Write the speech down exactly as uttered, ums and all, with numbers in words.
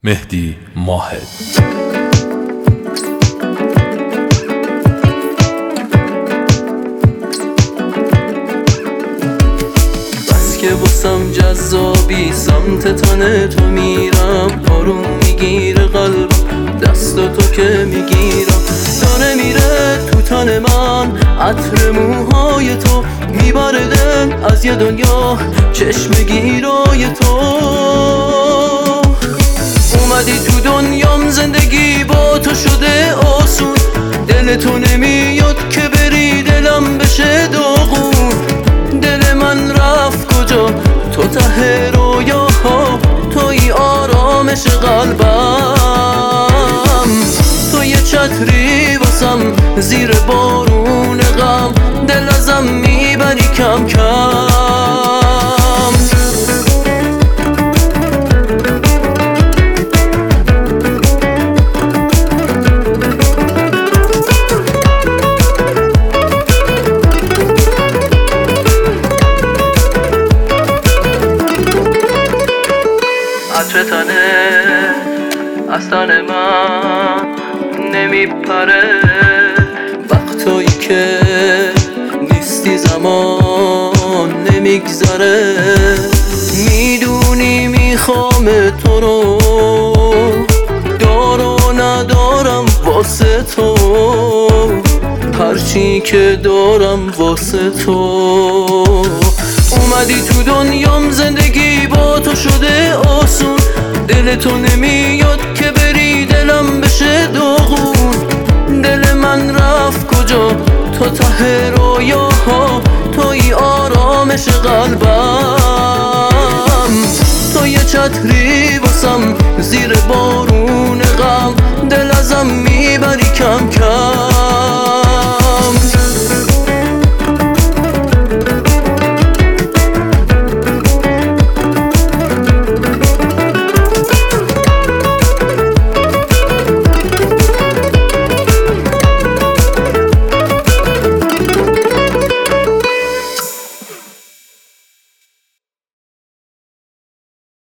مهدی ماهد. بس که بسم جذابی سمت تن تو میرم، آروم میگیره قلبم دست تو که میگیرم، داره میره تو تن من عطر موهای تو، میبره دل از یه دنیا چشم گیرای تو. اومدی تو دنیام زندگی با تو شده آسون، دل تو نمیاد که بری دلم بشه داغون. دل من رفت کجا تو ته رویاها، توی آرامش قلبم، تو یه چتری واسم زیر بارون غم، دل ازم میبری کم کم. عطر تنه از تن من نمیپره، وقتایی که نیستی زمان نمیگذره. میدونی میخوام تو رو، دار و ندارم واسه تو، هرچی که دارم واسه تو. اومدی تو دنیام زندگی با تو شده آسون، دل تو نمیاد که بری دلم بشه داغون. دل من رفت کجا تو ته رویاها، توی آرامش قلبم، تو یه چتری واسم زیر بارون غم، دل ازم میبری کم کم.